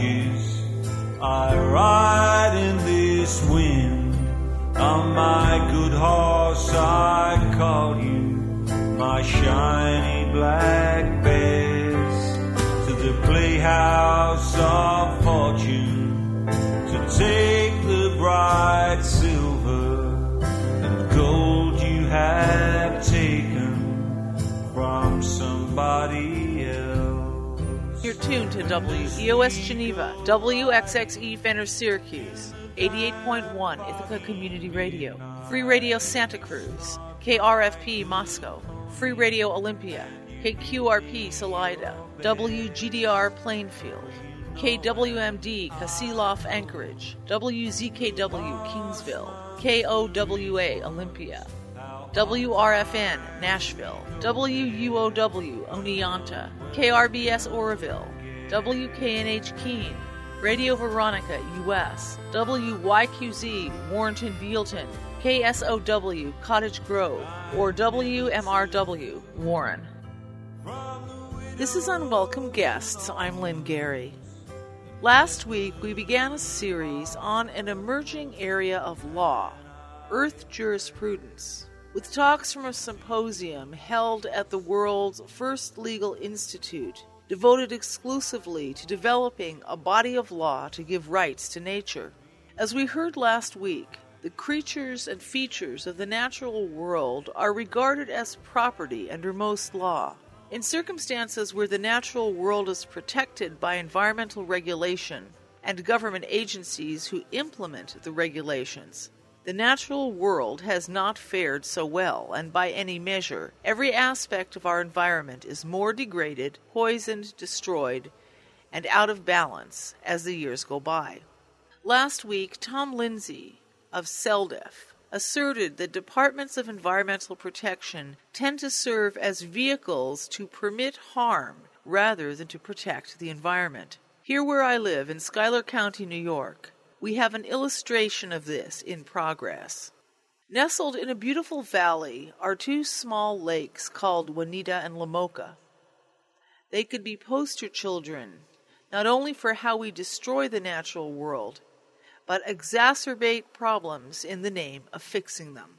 torches. I ride in this wind. On my good horse I call you, my shiny black bears, to the playhouse of fortune, to take the bright silver and gold you have taken from somebody else. You're tuned to WEOS Geneva, WXXE Fenner Syracuse, 88.1 Ithaca Community Radio, Free Radio Santa Cruz, KRFP Moscow, Free Radio Olympia, KQRP Salida, WGDR Plainfield, KWMD Kasilof Anchorage, WZKW Kingsville, KOWA Olympia, WRFN Nashville, WUOW Oneonta, KRBS Oroville, WKNH Keene, Radio Veronica US, WYQZ Warrenton Bealton, KSOW Cottage Grove, or WMRW Warren. This is Unwelcome Guests. I'm Lynn Gary. Last week we began a series on an emerging area of law, Earth jurisprudence, with talks from a symposium held at the world's first legal institute devoted exclusively to developing a body of law to give rights to nature. As we heard last week, the creatures and features of the natural world are regarded as property under most law. In circumstances where the natural world is protected by environmental regulation and government agencies who implement the regulations, the natural world has not fared so well, and by any measure, every aspect of our environment is more degraded, poisoned, destroyed, and out of balance as the years go by. Last week, Tom Lindsay of CELDF asserted that departments of environmental protection tend to serve as vehicles to permit harm rather than to protect the environment. Here where I live, in Schuyler County, New York, we have an illustration of this in progress. Nestled in a beautiful valley are two small lakes called Juanita and Lamoka. They could be poster children, not only for how we destroy the natural world, but exacerbate problems in the name of fixing them.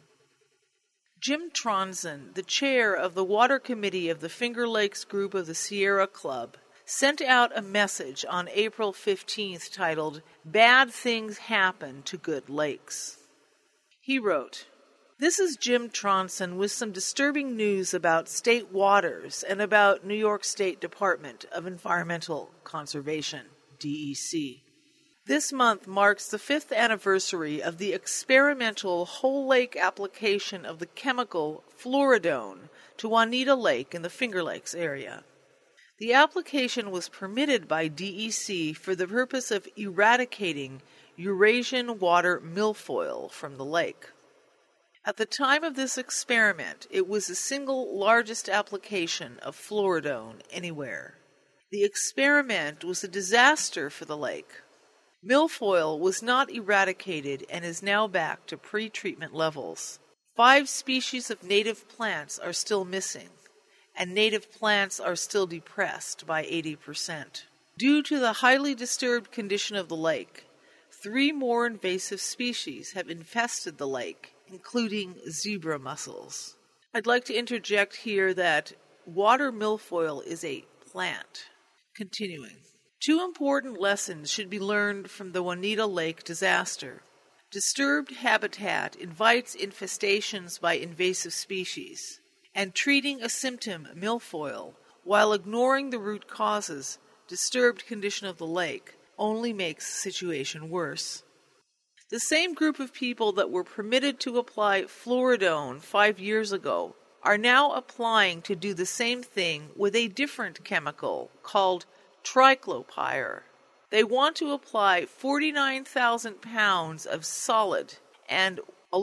Jim Tronson, the chair of the Water Committee of the Finger Lakes Group of the Sierra Club, sent out a message on April 15th titled, "Bad Things Happen to Good Lakes." He wrote, "This is Jim Tronson with some disturbing news about state waters and about New York State Department of Environmental Conservation, DEC. This month marks the 5th anniversary of the experimental whole lake application of the chemical fluoridone to Juanita Lake in the Finger Lakes area. The application was permitted by DEC for the purpose of eradicating Eurasian water milfoil from the lake. At the time of this experiment, it was the single largest application of fluoridone anywhere. The experiment was a disaster for the lake. Milfoil was not eradicated and is now back to pre-treatment levels. 5 species of native plants are still missing, and native plants are still depressed by 80%. Due to the highly disturbed condition of the lake, 3 more invasive species have infested the lake, including zebra mussels." I'd like to interject here that water milfoil is a plant. Continuing. 2 important lessons should be learned from the Juanita Lake disaster. Disturbed habitat invites infestations by invasive species, and treating a symptom, milfoil, while ignoring the root causes, disturbed condition of the lake, only makes the situation worse. The same group of people that were permitted to apply fluoridone 5 years ago are now applying to do the same thing with a different chemical called triclopyr. They want to apply 49,000 pounds of solid and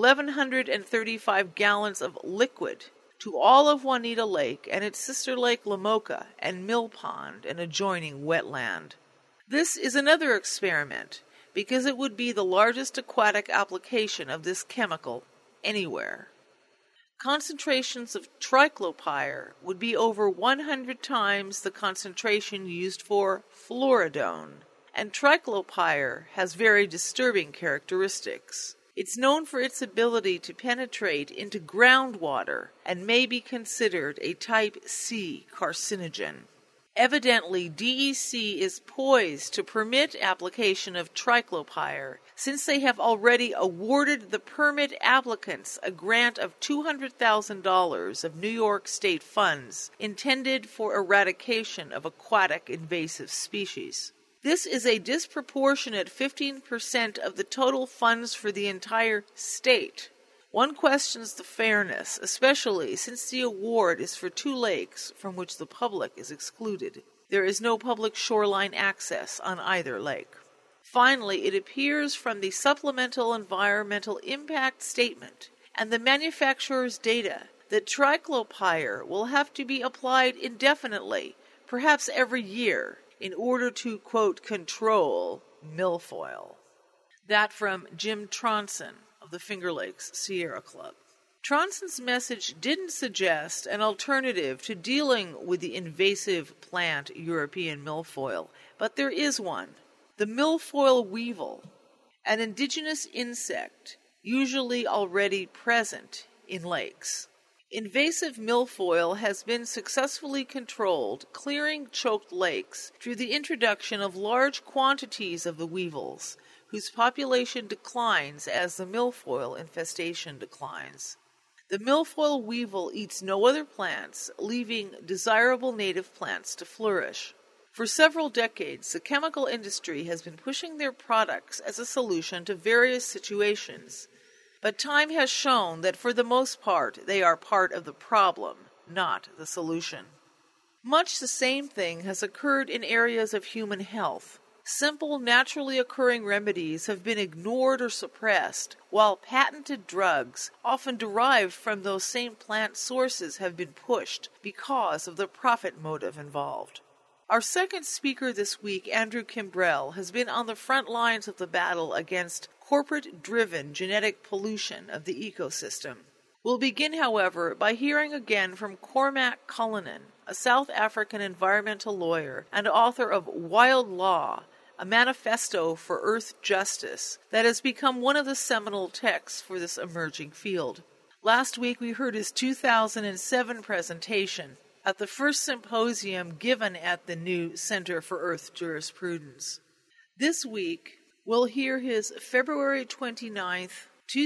1,135 gallons of liquid to all of Juanita Lake and its sister lake Lamoka and Mill Pond, an adjoining wetland. This is another experiment because it would be the largest aquatic application of this chemical anywhere. Concentrations of triclopyr would be over 100 times the concentration used for fluoridone, and triclopyr has very disturbing characteristics. It's known for its ability to penetrate into groundwater and may be considered a type C carcinogen. Evidently, DEC is poised to permit application of triclopyr, since they have already awarded the permit applicants a grant of $200,000 of New York state funds intended for eradication of aquatic invasive species. This is a disproportionate 15% of the total funds for the entire state. One questions the fairness, especially since the award is for 2 lakes from which the public is excluded. There is no public shoreline access on either lake. Finally, it appears from the Supplemental Environmental Impact Statement and the manufacturer's data that triclopyr will have to be applied indefinitely, perhaps every year, in order to, quote, control milfoil. That from Jim Tronson of the Finger Lakes Sierra Club. Tronson's message didn't suggest an alternative to dealing with the invasive plant European milfoil, but there is one. The milfoil weevil, an indigenous insect usually already present in lakes. Invasive milfoil has been successfully controlled, clearing choked lakes through the introduction of large quantities of the weevils, whose population declines as the milfoil infestation declines. The milfoil weevil eats no other plants, leaving desirable native plants to flourish. For several decades, the chemical industry has been pushing their products as a solution to various situations, but time has shown that for the most part they are part of the problem, not the solution. Much the same thing has occurred in areas of human health. Simple, naturally occurring remedies have been ignored or suppressed, while patented drugs, often derived from those same plant sources, have been pushed because of the profit motive involved. Our second speaker this week, Andrew Kimbrell, has been on the front lines of the battle against corporate-driven genetic pollution of the ecosystem. We'll begin, however, by hearing again from Cormac Cullinan, a South African environmental lawyer and author of Wild Law, a manifesto for Earth Justice that has become one of the seminal texts for this emerging field. Last week we heard his 2007 presentation at the first symposium given at the new Center for Earth Jurisprudence. This week we'll hear his February 29th,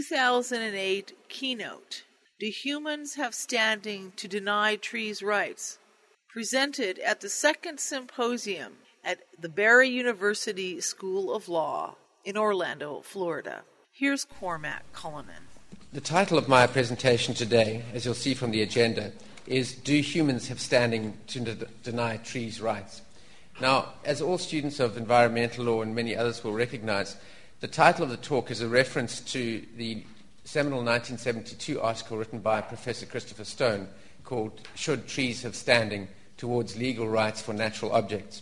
2008 keynote, Do Humans Have Standing to Deny Trees Rights?, presented at the second symposium at the Barry University School of Law in Orlando, Florida. Here's Cormac Cullinan. The title of my presentation today, as you'll see from the agenda, is Do Humans Have Standing to Deny Trees Rights? Now, as all students of environmental law and many others will recognize, the title of the talk is a reference to the seminal 1972 article written by Professor Christopher Stone called Should Trees Have Standing? Towards Legal Rights for Natural Objects.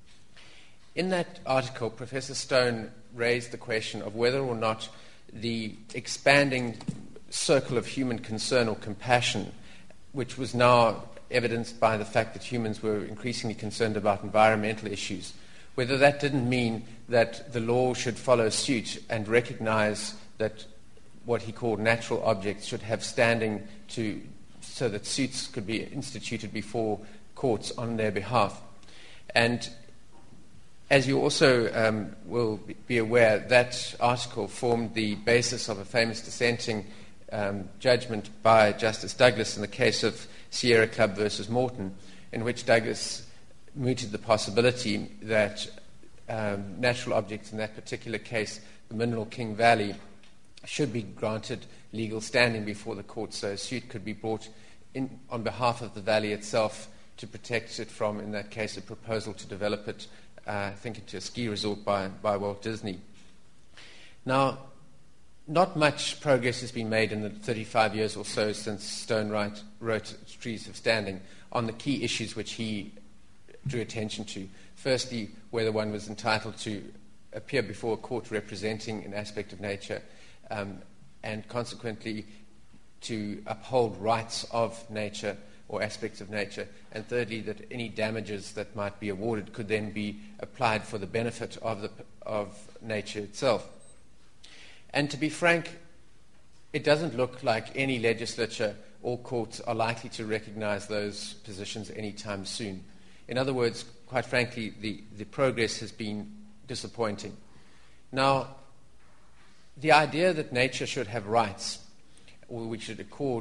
In that article, Professor Stone raised the question of whether or not the expanding circle of human concern or compassion, which was now evidenced by the fact that humans were increasingly concerned about environmental issues, whether that didn't mean that the law should follow suit and recognize that what he called natural objects should have standing so that suits could be instituted before courts on their behalf. And as you also will be aware, that article formed the basis of a famous dissenting judgment by Justice Douglas in the case of Sierra Club versus Morton, in which Douglas mooted the possibility that natural objects, in that particular case, the Mineral King Valley, should be granted legal standing before the court so a suit could be brought in on behalf of the valley itself to protect it from, in that case, a proposal to develop it, I think, into a ski resort by Walt Disney. Now, not much progress has been made in the 35 years or so since Stone wrote Trees Have Standing on the key issues which he drew attention to. Firstly, whether one was entitled to appear before a court representing an aspect of nature, and consequently to uphold rights of nature or aspects of nature, and thirdly, that any damages that might be awarded could then be applied for the benefit of nature itself. And to be frank, it doesn't look like any legislature or courts are likely to recognize those positions anytime soon. In other words, quite frankly, the progress has been disappointing. Now, the idea that nature should have rights, or we should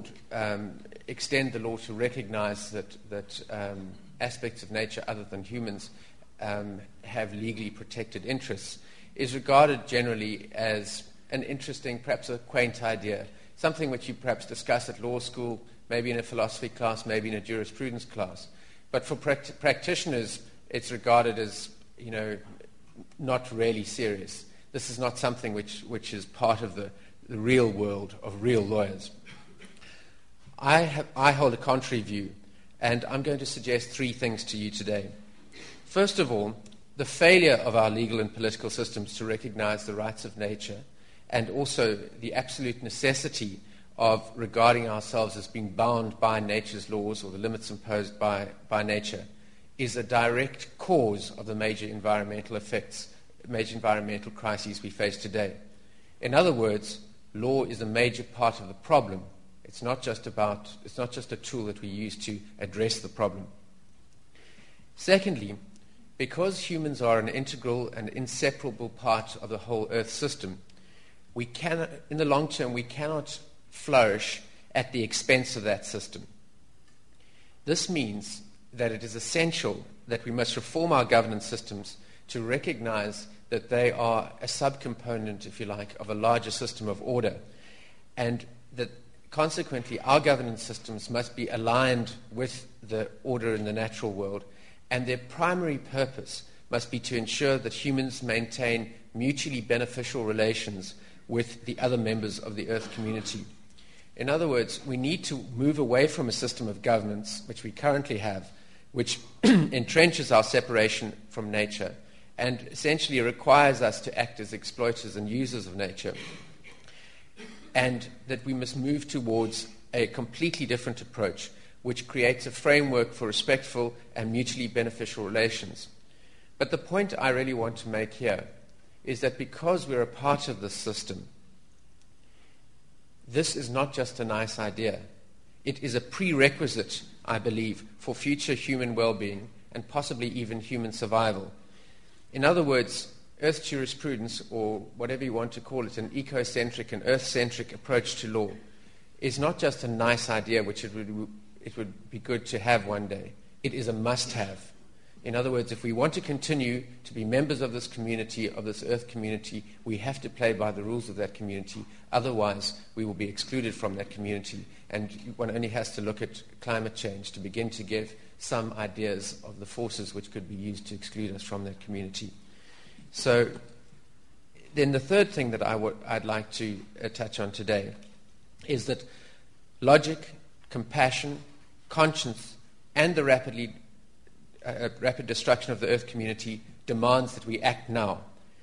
extend the law to recognize that aspects of nature other than humans have legally protected interests, is regarded generally as an interesting, perhaps a quaint idea, something which you perhaps discuss at law school, maybe in a philosophy class, maybe in a jurisprudence class. But for practitioners, it's regarded as, not really serious. This is not something which is part of the real world of real lawyers. I hold a contrary view, and I'm going to suggest three things to you today. First of all, the failure of our legal and political systems to recognize the rights of nature, and also the absolute necessity of regarding ourselves as being bound by nature's laws or the limits imposed by nature, is a direct cause of the major environmental crises we face today. In other words, law is a major part of the problem. It's not just a tool that we use to address the problem. Secondly, because humans are an integral and inseparable part of the whole Earth system, in the long term, we cannot flourish at the expense of that system. This means that it is essential that we must reform our governance systems to recognize that they are a subcomponent, if you like, of a larger system of order, and that consequently our governance systems must be aligned with the order in the natural world, and their primary purpose must be to ensure that humans maintain mutually beneficial relations with the other members of the Earth community. In other words, we need to move away from a system of governance, which we currently have, which entrenches our separation from nature and essentially requires us to act as exploiters and users of nature, and that we must move towards a completely different approach, which creates a framework for respectful and mutually beneficial relations. But the point I really want to make here is that because we're a part of this system, this is not just a nice idea. It is a prerequisite, I believe, for future human well-being and possibly even human survival. In other words, Earth jurisprudence, or whatever you want to call it, an ecocentric and Earth-centric approach to law, is not just a nice idea which it would be good to have one day. It is a must-have. In other words, if we want to continue to be members of this community, of this Earth community, we have to play by the rules of that community. Otherwise, we will be excluded from that community. And one only has to look at climate change to begin to give some ideas of the forces which could be used to exclude us from that community. So then the third thing that I'd like to touch on today is that logic, compassion, conscience, and the rapid destruction of the Earth community demands that we act now.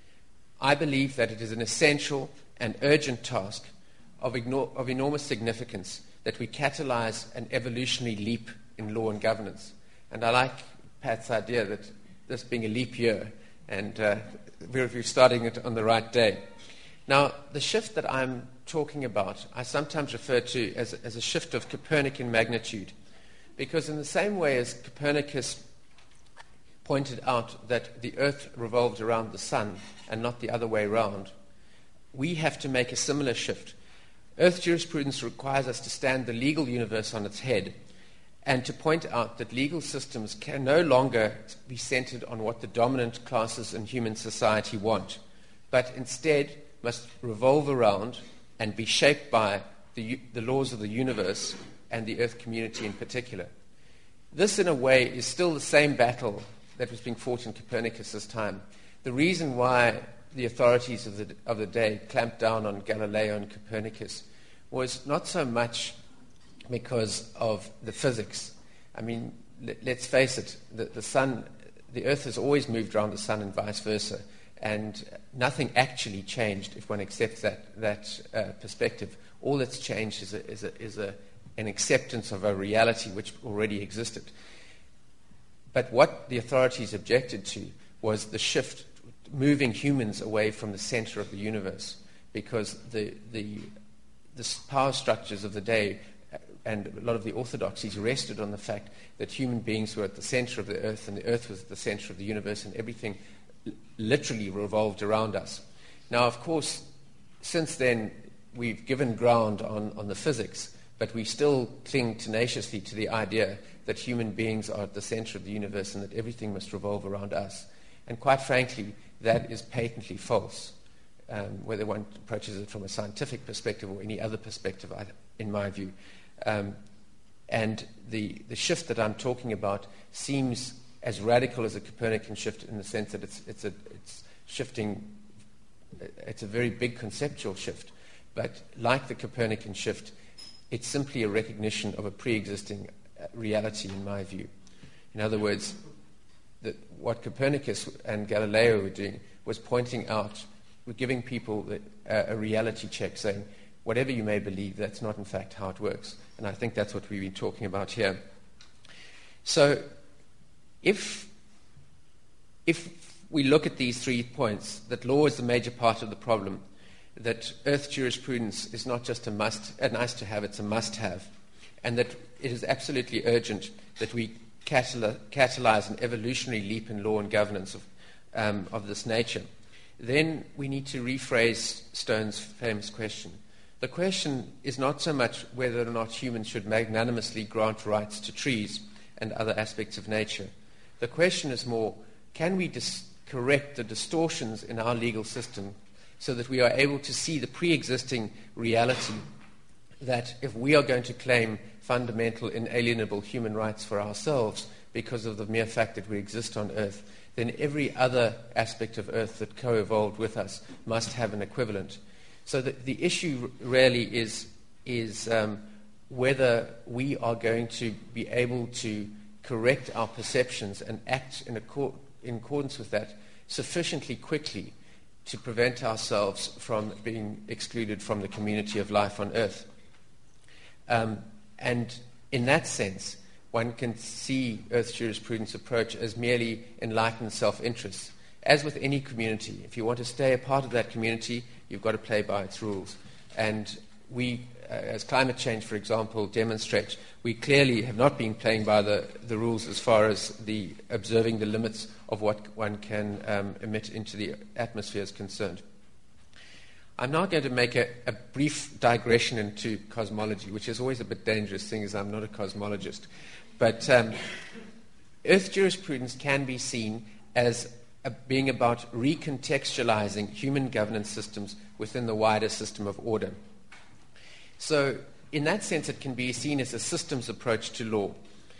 I believe that it is an essential and urgent task of enormous significance that we catalyze an evolutionary leap in law and governance. And I like Pat's idea that this being a leap year, and we're starting it on the right day. Now, the shift that I'm talking about, I sometimes refer to as a shift of Copernican magnitude, because in the same way as Copernicus pointed out that the Earth revolved around the sun and not the other way around, we have to make a similar shift. Earth jurisprudence requires us to stand the legal universe on its head and to point out that legal systems can no longer be centered on what the dominant classes in human society want, but instead must revolve around and be shaped by the laws of the universe and the Earth community in particular. This, in a way, is still the same battle that was being fought in Copernicus's time. The reason why the authorities of the day clamped down on Galileo and Copernicus was not so much because of the physics. I mean, let's face it, the Earth has always moved around the sun and vice versa, and nothing actually changed if one accepts that perspective. All that's changed is an acceptance of a reality which already existed. But what the authorities objected to was the shift, moving humans away from the center of the universe, because the power structures of the day and a lot of the orthodoxies rested on the fact that human beings were at the center of the earth and the earth was at the center of the universe and everything literally revolved around us. Now, of course, since then, we've given ground on the physics, but we still cling tenaciously to the idea that human beings are at the center of the universe and that everything must revolve around us. And quite frankly, that is patently false, whether one approaches it from a scientific perspective or any other perspective, in my view. And the shift that I'm talking about seems as radical as a Copernican shift in the sense that it's shifting. It's a very big conceptual shift, but like the Copernican shift, it's simply a recognition of a pre-existing reality, in my view. In other words, that what Copernicus and Galileo were doing was pointing out, we're giving people a reality check, saying, whatever you may believe, that's not in fact how it works. And I think that's what we've been talking about here. So if we look at these 3 points, that law is the major part of the problem, that Earth jurisprudence is not just a nice to have, it's a must-have, and that it is absolutely urgent that we catalyze an evolutionary leap in law and governance of this nature, then we need to rephrase Stone's famous question. The question is not so much whether or not humans should magnanimously grant rights to trees and other aspects of nature. The question is more, can we correct the distortions in our legal system so that we are able to see the pre-existing reality that if we are going to claim fundamental, inalienable human rights for ourselves because of the mere fact that we exist on Earth, then every other aspect of Earth that co-evolved with us must have an equivalent. So the issue really is whether we are going to be able to correct our perceptions and act in accordance with that sufficiently quickly to prevent ourselves from being excluded from the community of life on Earth. And in that sense, one can see Earth jurisprudence approach as merely enlightened self-interest. As with any community, if you want to stay a part of that community, you've got to play by its rules. And we, as climate change, for example, demonstrates, we clearly have not been playing by the rules as far as the observing the limits of what one can emit into the atmosphere is concerned. I'm now going to make a brief digression into cosmology, which is always a bit dangerous, seeing as I'm not a cosmologist. But Earth jurisprudence can be seen as being about recontextualizing human governance systems within the wider system of order. So in that sense, it can be seen as a systems approach to law.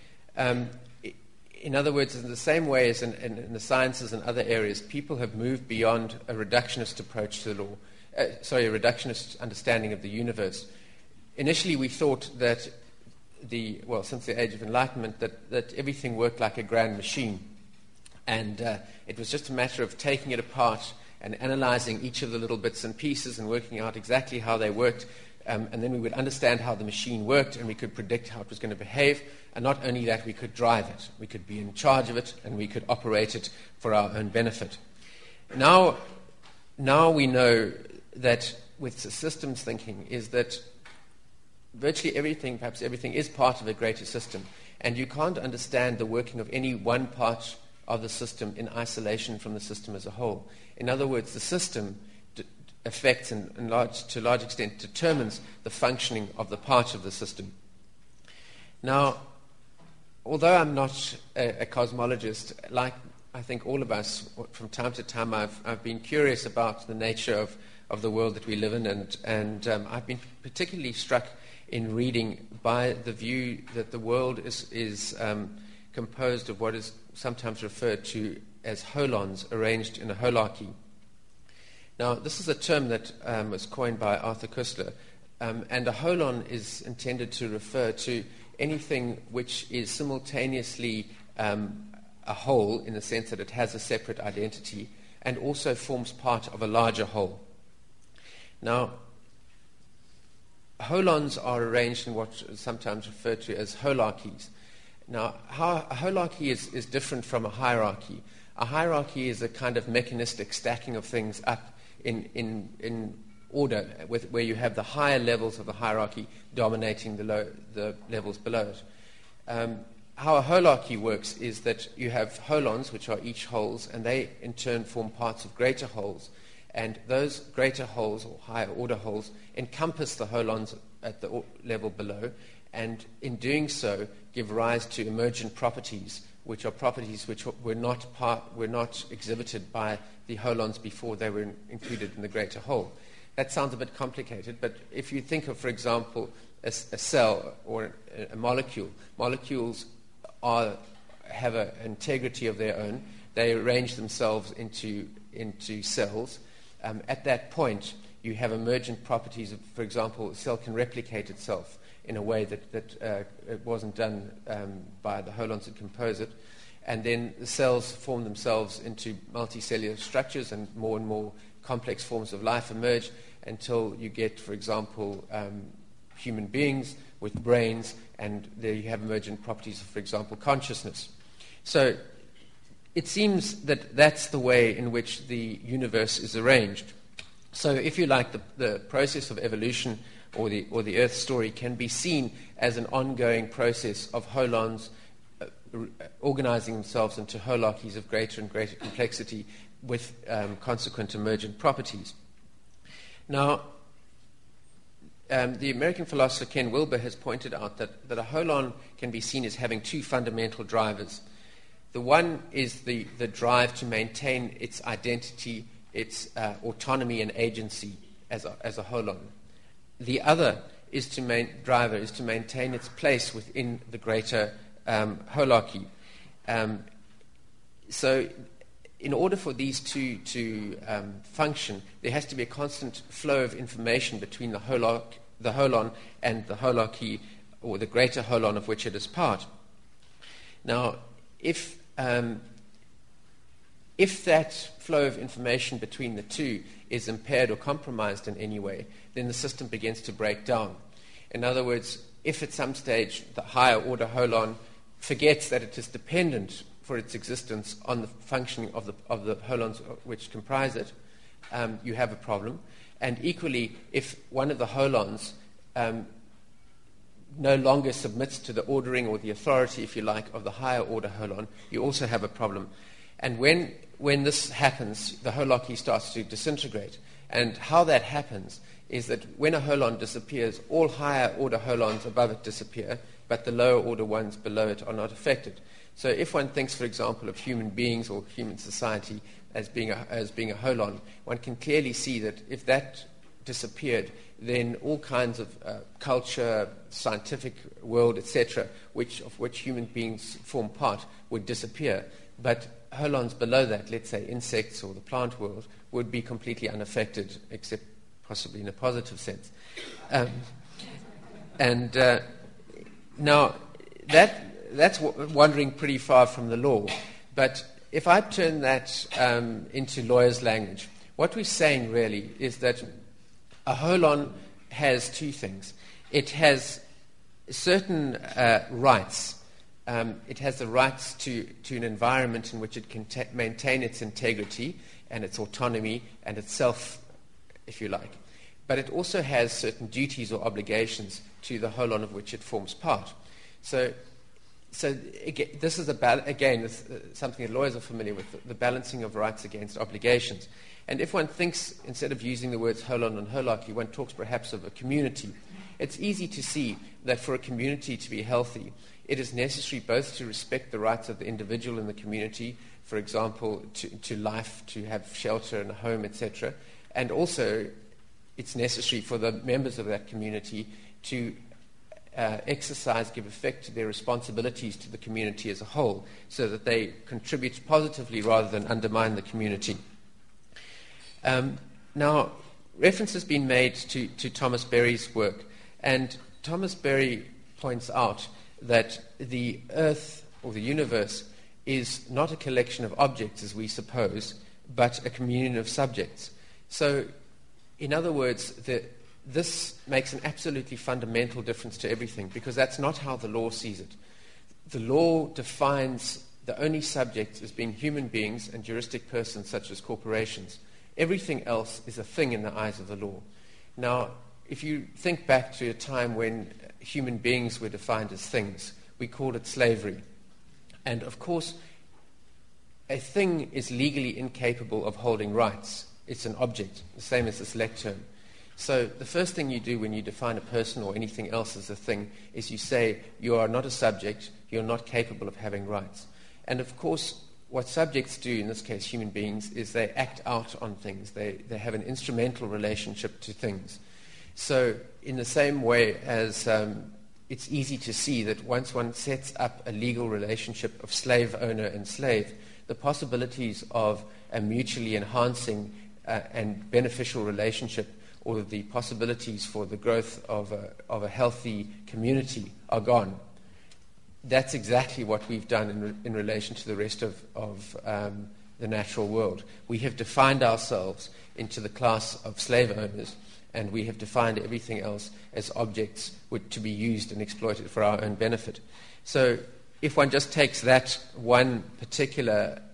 In other words, in the same way as in the sciences and other areas, people have moved beyond a reductionist approach to the law, a reductionist understanding of the universe. Initially, we thought that since the Age of Enlightenment, that everything worked like a grand machine. And it was just a matter of taking it apart and analyzing each of the little bits and pieces and working out exactly how they worked. And then we would understand how the machine worked and we could predict how it was going to behave. And not only that, we could drive it. We could be in charge of it and we could operate it for our own benefit. Now we know that with systems thinking is that virtually everything, perhaps everything, is part of a greater system. And you can't understand the working of any one part of the system in isolation from the system as a whole. In other words, the system affects and to a large extent determines the functioning of the part of the system. Now, although I'm not a cosmologist, like I think all of us, from time to time I've been curious about the nature of the world that we live in, and I've been particularly struck in reading by the view that the world is composed of what is sometimes referred to as holons arranged in a holarchy. Now, this is a term that was coined by Arthur Koestler, and a holon is intended to refer to anything which is simultaneously a whole in the sense that it has a separate identity and also forms part of a larger whole. Now, holons are arranged in what is sometimes referred to as holarchies. Now, how a holarchy is different from a hierarchy. A hierarchy is a kind of mechanistic stacking of things up in order, where you have the higher levels of the hierarchy dominating the levels below it. How a holarchy works is that you have holons, which are each wholes, and they in turn form parts of greater wholes. And those greater wholes, or higher order wholes, encompass the holons at the level below, and in doing so give rise to emergent properties, which are properties which were not exhibited by the holons before they were included in the greater whole. That sounds a bit complicated, but if you think of, for example, a cell or a molecule, molecules have an integrity of their own. They arrange themselves into cells. At that point, you have emergent properties. For example, a cell can replicate itself in a way that it wasn't done by the holons that compose it. And then the cells form themselves into multicellular structures, and more complex forms of life emerge until you get, for example, human beings with brains, and there you have emergent properties of, for example, consciousness. So it seems that that's the way in which the universe is arranged. So if you like, the process of evolution or the Earth story can be seen as an ongoing process of holons organizing themselves into holarchies of greater and greater complexity with consequent emergent properties. Now, the American philosopher Ken Wilber has pointed out that a holon can be seen as having two fundamental drivers. The one is the drive to maintain its identity, its autonomy and agency as a holon. The other driver is to maintain its place within the greater holarchy. So in order for these two to function, there has to be a constant flow of information between the holon and the holarchy, or the greater holon of which it is part. Now, if that flow of information between the two is impaired or compromised in any way, then the system begins to break down. In other words, if at some stage the higher order holon forgets that it is dependent for its existence on the functioning of the holons which comprise it, you have a problem. And equally, if one of the holons no longer submits to the ordering or the authority, if you like, of the higher order holon, you also have a problem. And when this happens, the holarchy starts to disintegrate. And how that happens is that when a holon disappears, all higher order holons above it disappear, but the lower order ones below it are not affected. So if one thinks, for example, of human beings or human society as being a holon, one can clearly see that if that disappeared, then all kinds of culture, scientific world, etc., of which human beings form part, would disappear. But holons below that, let's say insects or the plant world, would be completely unaffected, except possibly in a positive sense. Now, that's wandering pretty far from the law. But if I turn that into lawyers' language, what we're saying really is that a holon has two things. It has certain rights. It has the rights to an environment in which it can maintain its integrity and its autonomy and itself, if you like. But it also has certain duties or obligations to the holon of which it forms part. So again, this is something that lawyers are familiar with, the balancing of rights against obligations. And if one thinks, instead of using the words holon and holarchy, one talks perhaps of a community, it's easy to see that for a community to be healthy, it is necessary both to respect the rights of the individual in the community, for example, to life, to have shelter and a home, etc., and also it's necessary for the members of that community to give effect to their responsibilities to the community as a whole, so that they contribute positively rather than undermine the community. Now, reference has been made to Thomas Berry's work, and Thomas Berry points out that the Earth, or the universe, is not a collection of objects, as we suppose, but a communion of subjects. So, in other words, this makes an absolutely fundamental difference to everything, because that's not how the law sees it. The law defines the only subjects as being human beings and juristic persons such as corporations. Everything else is a thing in the eyes of the law. Now, if you think back to a time when human beings were defined as things, we called it slavery. And of course, a thing is legally incapable of holding rights. It's an object, the same as the select term. So the first thing you do when you define a person or anything else as a thing is you say you are not a subject, you're not capable of having rights. And of course, what subjects do, in this case human beings, is they act out on things. They have an instrumental relationship to things. So in the same way as it's easy to see that once one sets up a legal relationship of slave owner and slave, the possibilities of a mutually enhancing and beneficial relationship, or the possibilities for the growth of a healthy community, are gone. That's exactly what we've done in relation to the rest of the natural world. We have defined ourselves into the class of slave owners, and we have defined everything else as objects to be used and exploited for our own benefit. So if one just takes that one particular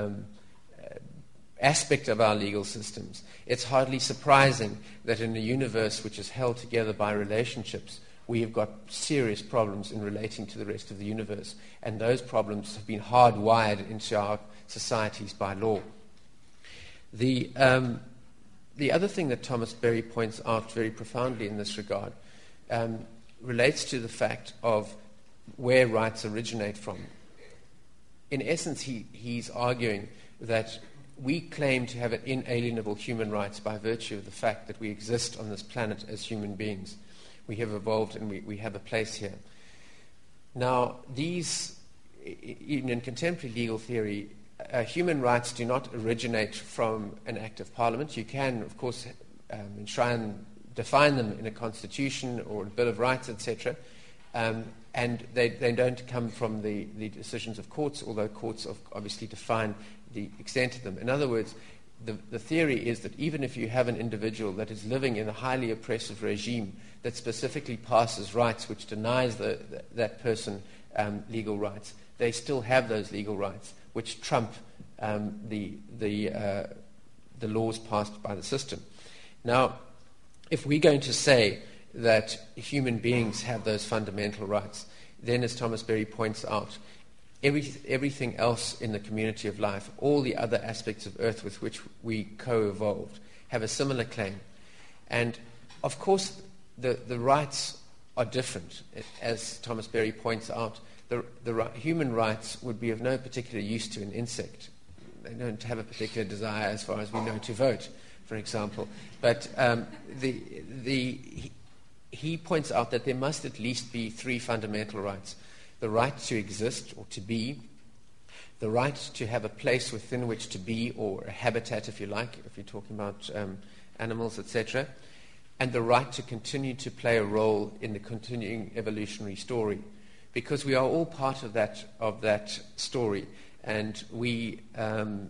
aspect of our legal systems, it's hardly surprising that in a universe which is held together by relationships, we have got serious problems in relating to the rest of the universe, and those problems have been hardwired into our societies by law. The other thing that Thomas Berry points out very profoundly in this regard relates to the fact of where rights originate from. In essence, he's arguing that we claim to have inalienable human rights by virtue of the fact that we exist on this planet as human beings. We have evolved and we have a place here. Now, these, even in contemporary legal theory, human rights do not originate from an act of Parliament. You can, of course, try and define them in a constitution or a Bill of Rights, etc., and they don't come from the decisions of courts, although courts obviously define the extent of them. In other words, the theory is that even if you have an individual that is living in a highly oppressive regime that specifically passes rights which denies that person legal rights, they still have those legal rights which trump the laws passed by the system. Now, if we're going to say that human beings have those fundamental rights, then, as Thomas Berry points out, everything else in the community of life, all the other aspects of Earth with which we co-evolved, have a similar claim. And, of course, the rights are different. As Thomas Berry points out, the human rights would be of no particular use to an insect. They don't have a particular desire, as far as we know, to vote, for example. But he points out that there must at least be three fundamental rights: the right to exist or to be, the right to have a place within which to be, or a habitat, if you like, if you're talking about animals, etc., and the right to continue to play a role in the continuing evolutionary story, because we are all part of that story, and we, in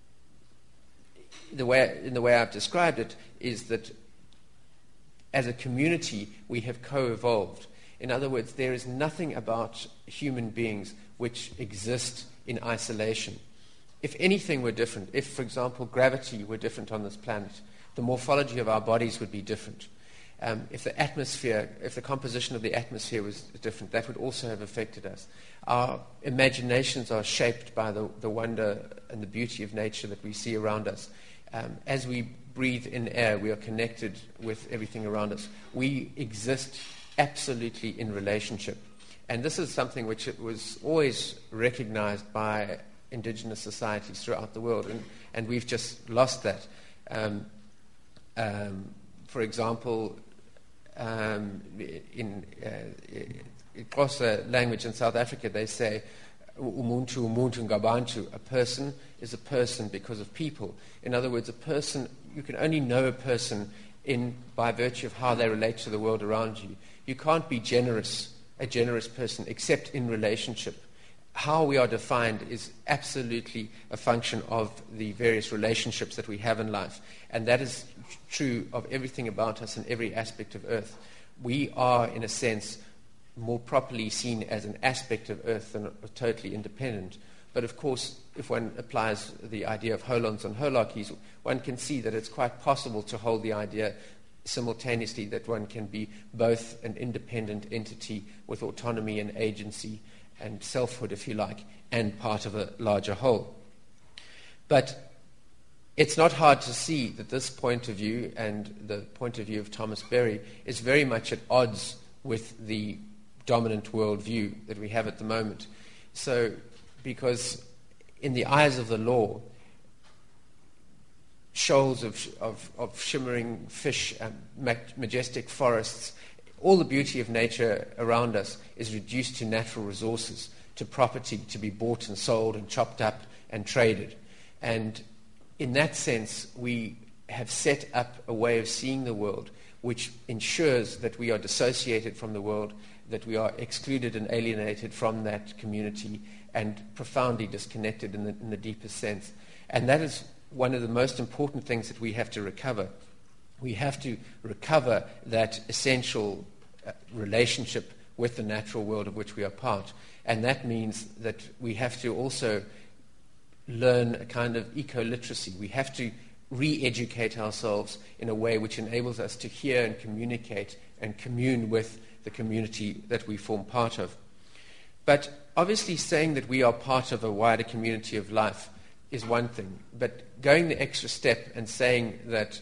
the way I've described it, is that as a community we have co-evolved. In other words, there is nothing about human beings which exist in isolation. If anything were different, if, for example, gravity were different on this planet, the morphology of our bodies would be different. If the composition of the atmosphere was different, that would also have affected us. Our imaginations are shaped by the wonder and the beauty of nature that we see around us. As we breathe in air, we are connected with everything around us. We exist absolutely in relationship. And this is something which was always recognized by indigenous societies throughout the world, and we've just lost that. For example, in Xhosa language in South Africa, they say, umuntu ngabantu, a person is a person because of people. In other words, a person, you can only know a person by virtue of how they relate to the world around you. You can't be a generous person, except in relationship. how we are defined is absolutely a function of the various relationships that we have in life. And that is true of everything about us and every aspect of Earth. We are, in a sense, more properly seen as an aspect of Earth than totally independent. But of course, if one applies the idea of holons and holarchies, one can see that it's quite possible to hold the idea simultaneously that one can be both an independent entity with autonomy and agency and selfhood, if you like, and part of a larger whole. But it's not hard to see that this point of view and the point of view of Thomas Berry is very much at odds with the dominant worldview that we have at the moment. So, because in the eyes of the law, shoals of shimmering fish and majestic forests, all the beauty of nature around us is reduced to natural resources, to property to be bought and sold and chopped up and traded. And in that sense, we have set up a way of seeing the world which ensures that we are dissociated from the world, that we are excluded and alienated from that community and profoundly disconnected in the deepest sense. And that is one of the most important things that we have to recover. We have to recover that essential relationship with the natural world of which we are part. And that means that we have to also learn a kind of eco-literacy. We have to re-educate ourselves in a way which enables us to hear and communicate and commune with the community that we form part of. But obviously saying that we are part of a wider community of life is one thing, but going the extra step and saying that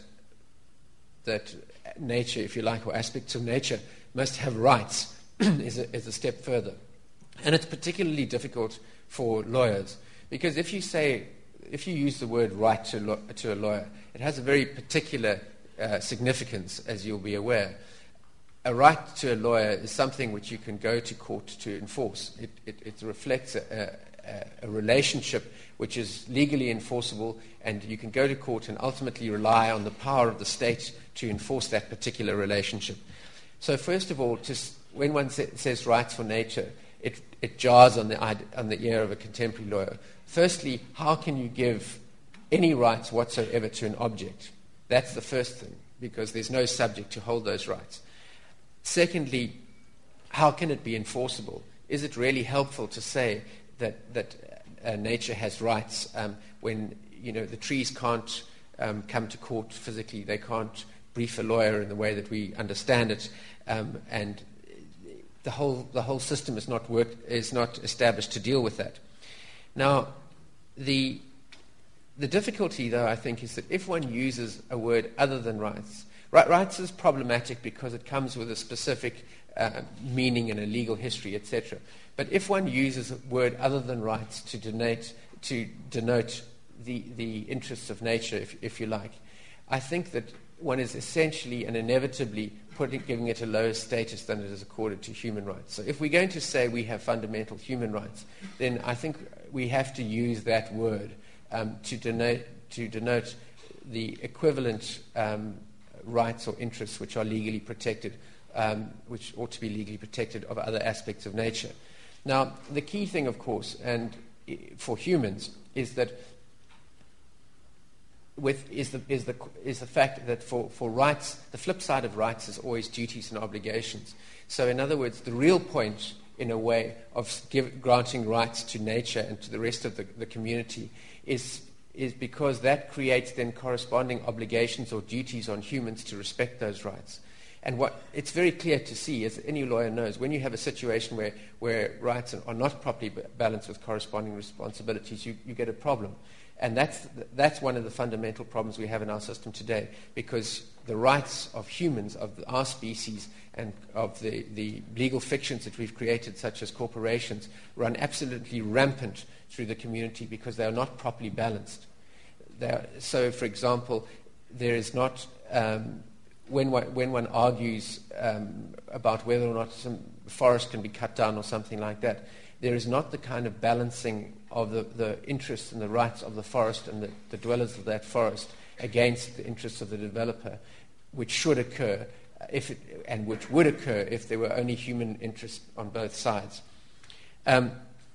nature, if you like, or aspects of nature must have rights is a step further. And it's particularly difficult for lawyers, because if you use the word right to a lawyer, it has a very particular significance, as you'll be aware. A right to a lawyer is something which you can go to court to enforce. It reflects a relationship which is legally enforceable, and you can go to court and ultimately rely on the power of the state to enforce that particular relationship. So first of all, when one says rights for nature, it jars on the ear of a contemporary lawyer. Firstly, how can you give any rights whatsoever to an object? That's the first thing, because there's no subject to hold those rights. Secondly, how can it be enforceable? Is it really helpful to say that nature has rights when the trees can't come to court physically? They can't brief a lawyer in the way that we understand it, and the whole system is not established to deal with that. Now, the difficulty, though, I think, is that if one uses a word other than rights, rights is problematic because it comes with a specific meaning and a legal history, etc. But if one uses a word other than rights to denote the interests of nature, if you like, I think that one is essentially and inevitably giving it a lower status than it is accorded to human rights. So if we're going to say we have fundamental human rights, then I think we have to use that word to denote the equivalent rights or interests which are legally protected, which ought to be legally protected of other aspects of nature. Now, the key thing, of course, and for humans, is that is the fact that for rights, the flip side of rights is always duties and obligations. So, in other words, the real point, in a way, of granting rights to nature and to the rest of the community is because that creates then corresponding obligations or duties on humans to respect those rights. And what it's very clear to see, as any lawyer knows, when you have a situation where rights are not properly balanced with corresponding responsibilities, you get a problem. And that's one of the fundamental problems we have in our system today, because the rights of humans, of our species, and of the legal fictions that we've created, such as corporations, run absolutely rampant through the community because they are not properly balanced. So, for example, there is not... When one argues about whether or not some forest can be cut down or something like that, there is not the kind of balancing of the interests and the rights of the forest and the dwellers of that forest against the interests of the developer, which should occur and which would occur if there were only human interests on both sides.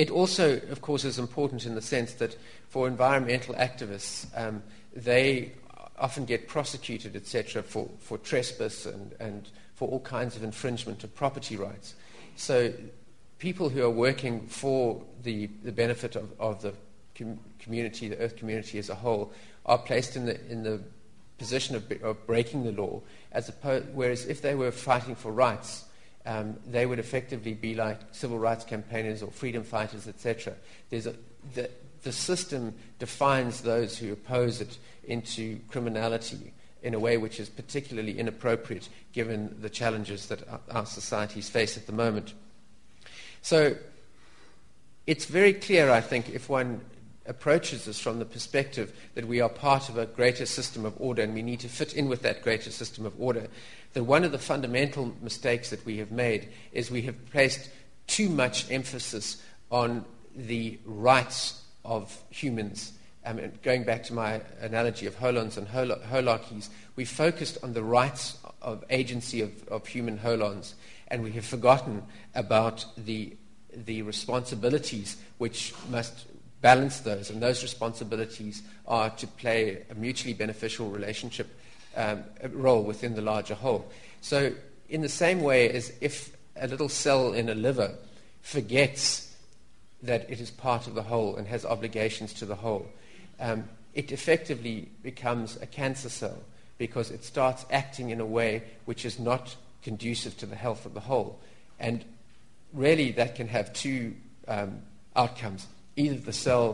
It also, of course, is important in the sense that for environmental activists, they often get prosecuted, etc., for trespass and for all kinds of infringement of property rights. So people who are working for the benefit of the community, the Earth community as a whole, are placed in the position of breaking the law, whereas if they were fighting for rights, they would effectively be like civil rights campaigners or freedom fighters, etc. The system defines those who oppose it into criminality in a way which is particularly inappropriate given the challenges that our societies face at the moment. So it's very clear, I think, if one approaches this from the perspective that we are part of a greater system of order and we need to fit in with that greater system of order, that one of the fundamental mistakes that we have made is we have placed too much emphasis on the rights of humans. Going back to my analogy of holons and holarchies, we focused on the rights of agency of human holons, and we have forgotten about the responsibilities which must balance those, and those responsibilities are to play a mutually beneficial relationship role within the larger whole. So in the same way as if a little cell in a liver forgets that it is part of the whole and has obligations to the whole, it effectively becomes a cancer cell because it starts acting in a way which is not conducive to the health of the whole. And really that can have two outcomes. Either the cell,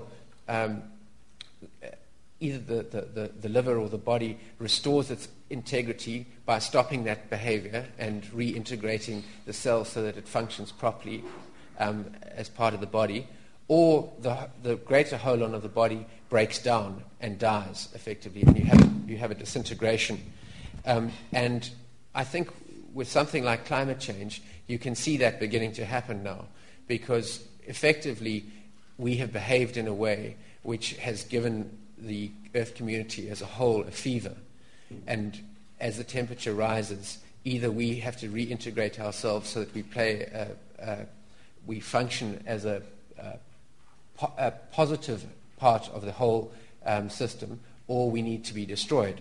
either the liver or the body restores its integrity by stopping that behavior and reintegrating the cell so that it functions properly as part of the body, or the greater holon of the body breaks down and dies effectively, and you have a disintegration. And I think with something like climate change, you can see that beginning to happen now, because effectively we have behaved in a way which has given the Earth community as a whole a fever. And as the temperature rises, either we have to reintegrate ourselves so that we function as a positive part of the whole system, or we need to be destroyed.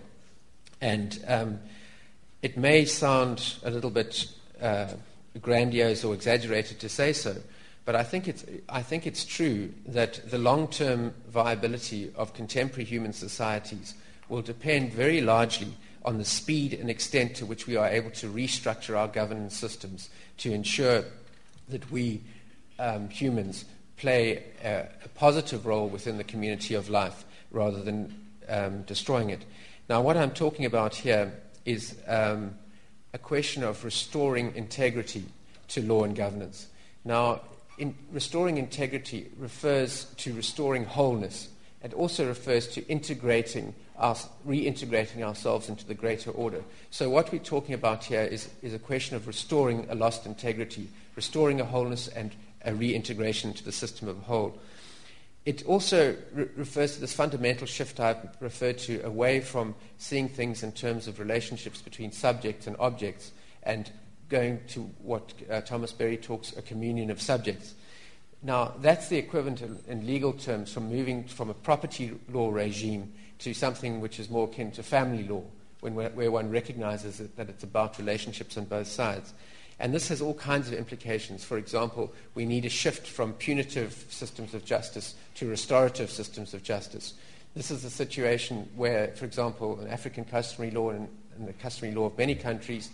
And it may sound a little bit grandiose or exaggerated to say so, but I think it's true that the long-term viability of contemporary human societies will depend very largely on the speed and extent to which we are able to restructure our governance systems to ensure that we humans play a positive role within the community of life rather than destroying it. Now, what I'm talking about here is a question of restoring integrity to law and governance. Now, restoring integrity refers to restoring wholeness. It also refers to reintegrating ourselves into the greater order. So what we're talking about here is a question of restoring a lost integrity, restoring a wholeness and a reintegration into the system of a whole. It also refers to this fundamental shift I've referred to away from seeing things in terms of relationships between subjects and objects and going to what Thomas Berry talks a communion of subjects. Now, that's the equivalent in legal terms from moving from a property law regime to something which is more akin to family law, where one recognizes that it's about relationships on both sides. And this has all kinds of implications. For example, we need a shift from punitive systems of justice to restorative systems of justice. This is a situation where, for example, in African customary law and the customary law of many countries,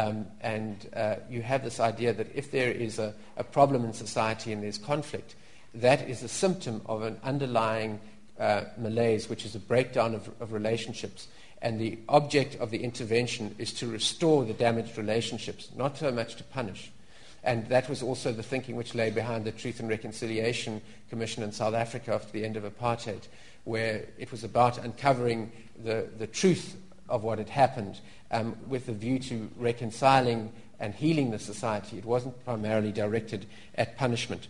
you have this idea that if there is a problem in society and there's conflict, that is a symptom of an underlying malaise, which is a breakdown of relationships. And the object of the intervention is to restore the damaged relationships, not so much to punish. And that was also the thinking which lay behind the Truth and Reconciliation Commission in South Africa after the end of apartheid, where it was about uncovering the truth of what had happened with a view to reconciling and healing the society. It wasn't primarily directed at punishment.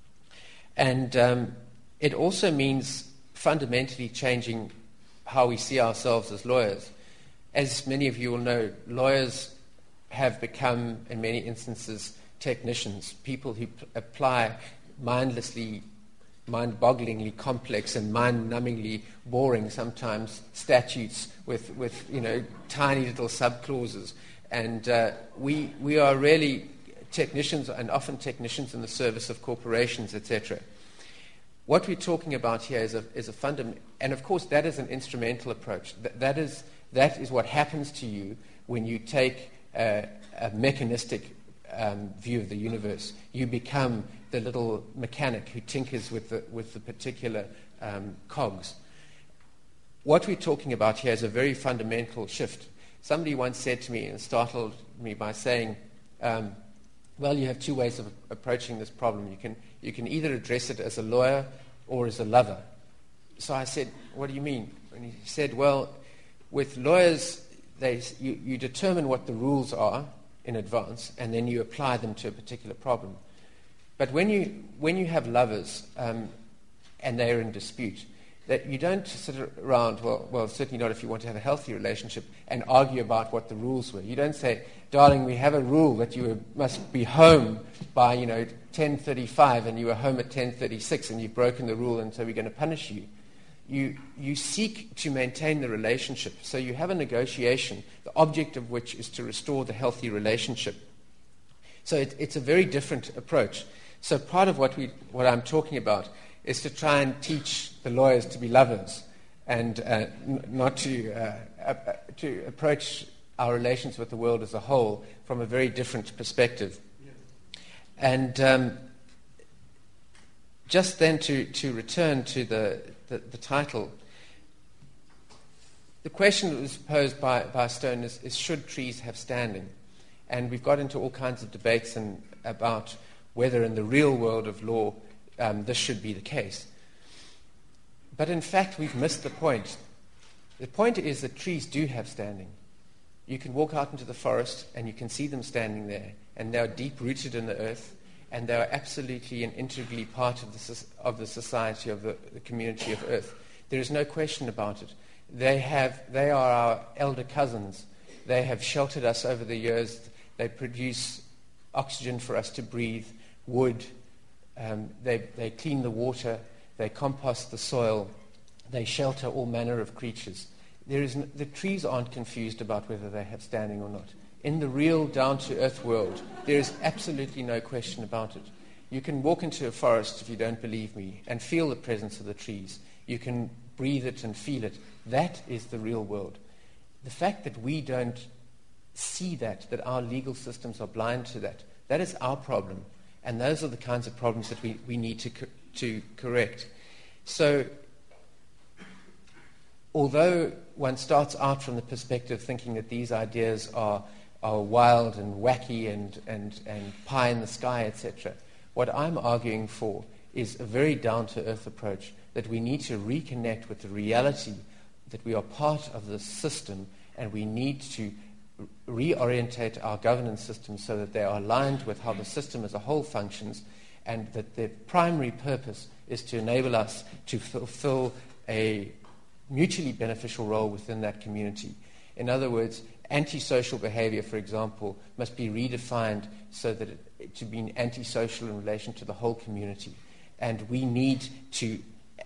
And it also means fundamentally changing how we see ourselves as lawyers. As many of you will know, lawyers have become, in many instances, technicians, people who apply mind-bogglingly complex and mind-numbingly boring sometimes statutes with tiny little subclauses. And we are really technicians, and often technicians in the service of corporations, etc. What we're talking about here is a fundamental, and of course that is an instrumental approach. That is what happens to you when you take a mechanistic view of the universe. You become the little mechanic who tinkers with the particular cogs. What we're talking about here is a very fundamental shift. Somebody once said to me, and startled me by saying, well, you have two ways of approaching this problem. You can either address it as a lawyer or as a lover. So I said, what do you mean? And he said, well, with lawyers, you determine what the rules are in advance, and then you apply them to a particular problem. But when you have lovers and they're in dispute, that you don't sit around, well, certainly not if you want to have a healthy relationship, and argue about what the rules were. You don't say, darling, we have a rule that you must be home by 10:35, and you were home at 10:36, and you've broken the rule, and so we're going to punish you. You seek to maintain the relationship. So you have a negotiation, the object of which is to restore the healthy relationship. So it's a very different approach. So part of what I'm talking about is to try and teach the lawyers to be lovers, and not to approach our relations with the world as a whole from a very different perspective. Yeah. And just then to return to the title, the question that was posed by Stone is should trees have standing? And we've got into all kinds of debates about whether in the real world of law this should be the case. But in fact, we've missed the point. The point is that trees do have standing. You can walk out into the forest and you can see them standing there, and they are deep-rooted in the earth, and they are absolutely and integrally part of the society, of the community of earth. There is no question about it. They are our elder cousins. They have sheltered us over the years. They produce oxygen for us to breathe, wood. They clean the water. They compost the soil. They shelter all manner of creatures. The trees aren't confused about whether they have standing or not. In the real down-to-earth world, there is absolutely no question about it. You can walk into a forest, if you don't believe me, and feel the presence of the trees. You can breathe it and feel it. That is the real world. The fact that we don't see that our legal systems are blind to that is our problem. And those are the kinds of problems that we need to correct. So, although one starts out from the perspective thinking that these ideas are wild and wacky and pie in the sky, etc., what I'm arguing for is a very down-to-earth approach, that we need to reconnect with the reality that we are part of this system, and we need to reorientate our governance systems so that they are aligned with how the system as a whole functions, and that their primary purpose is to enable us to fulfill a mutually beneficial role within that community. In other words, antisocial behavior, for example, must be redefined so that it to be antisocial in relation to the whole community. And we need to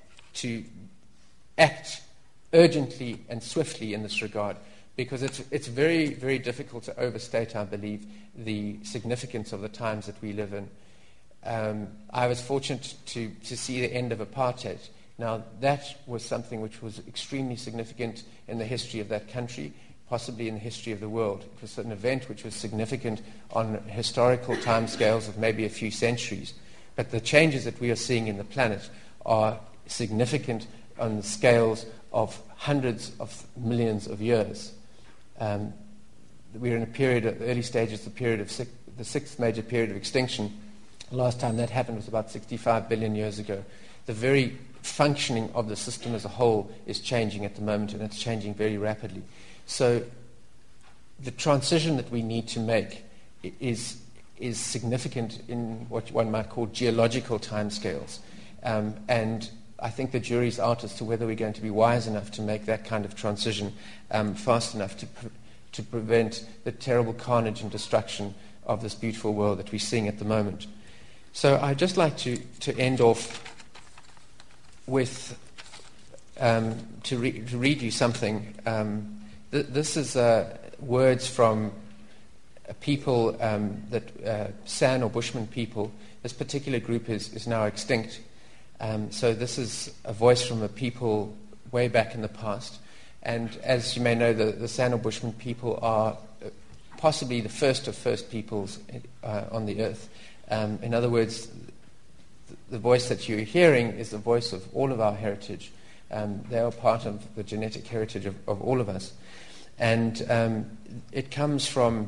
act urgently and swiftly in this regard, because it's very, very difficult to overstate, I believe, the significance of the times that we live in. I was fortunate to see the end of apartheid. Now, that was something which was extremely significant in the history of that country, possibly in the history of the world. It was an event which was significant on historical timescales of maybe a few centuries. But the changes that we are seeing in the planet are significant on the scales of hundreds of millions of years. We're in a period, at the early stages, the sixth major period of extinction. The last time that happened was about 65 billion years ago. The very functioning of the system as a whole is changing at the moment, and it's changing very rapidly. So the transition that we need to make is significant in what one might call geological timescales. And I think the jury's out as to whether we're going to be wise enough to make that kind of transition fast enough to prevent the terrible carnage and destruction of this beautiful world that we're seeing at the moment. So I'd just like to end off with to read you something. This is words from people that San or Bushman people. This particular group is now extinct. So this is a voice from a people way back in the past. And as you may know, the San or Bushman people are possibly the first of first peoples on the earth. In other words, the voice that you're hearing is the voice of all of our heritage. They are part of the genetic heritage of all of us. And it comes from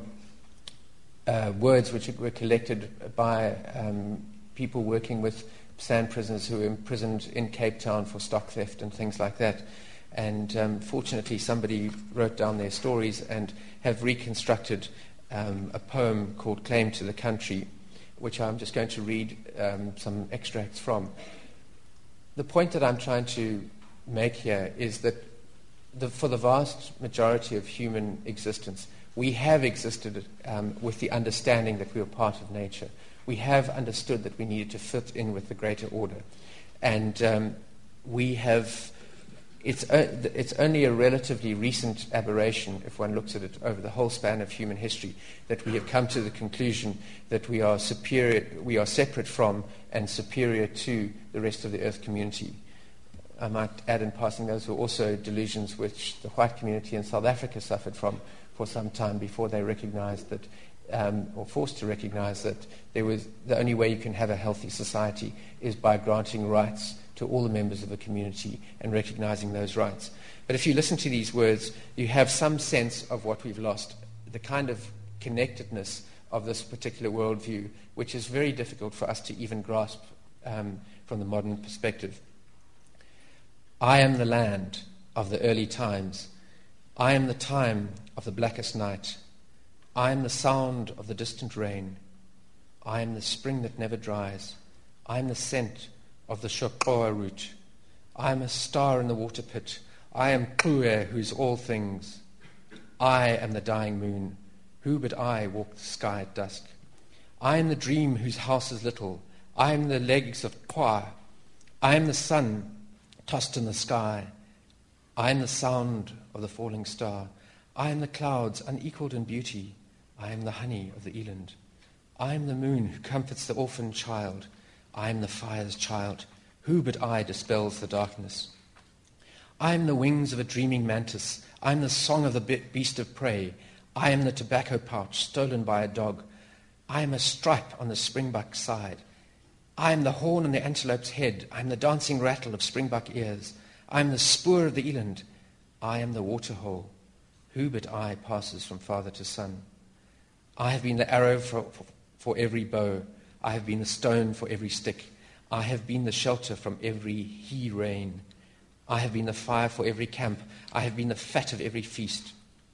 words which were collected by people working with San prisoners who were imprisoned in Cape Town for stock theft and things like that. And fortunately, somebody wrote down their stories and have reconstructed a poem called Claim to the Country, which I'm just going to read some extracts from. The point that I'm trying to make here is that for the vast majority of human existence, we have existed with the understanding that we were part of nature. We have understood that we needed to fit in with the greater order. And we have... It's only a relatively recent aberration, if one looks at it over the whole span of human history, that we have come to the conclusion that we are separate from and superior to the rest of the Earth community. I might add in passing, those were also delusions which the white community in South Africa suffered from for some time before they recognized that, or forced to recognize that the only way you can have a healthy society is by granting rights to all the members of the community and recognizing those rights. But if you listen to these words, you have some sense of what we've lost, the kind of connectedness of this particular worldview, which is very difficult for us to even grasp from the modern perspective. I am the land of the early times. I am the time of the blackest night. I am the sound of the distant rain. I am the spring that never dries. I am the scent of the shokoa root. I am a star in the water pit. I am Pue, who is all things. I am the dying moon. Who but I walk the sky at dusk? I am the dream whose house is little. I am the legs of Pua. I am the sun tossed in the sky. I am the sound of the falling star. I am the clouds unequaled in beauty. I am the honey of the eland. I am the moon who comforts the orphan child. I am the fire's child. Who but I dispels the darkness? I am the wings of a dreaming mantis. I am the song of the beast of prey. I am the tobacco pouch stolen by a dog. I am a stripe on the springbuck's side. I am the horn on the antelope's head. I am the dancing rattle of springbuck ears. I am the spoor of the eland. I am the waterhole. Who but I passes from father to son? I have been the arrow for every bow. I have been the stone for every stick. I have been the shelter from every he-rain. I have been the fire for every camp. I have been the fat of every feast.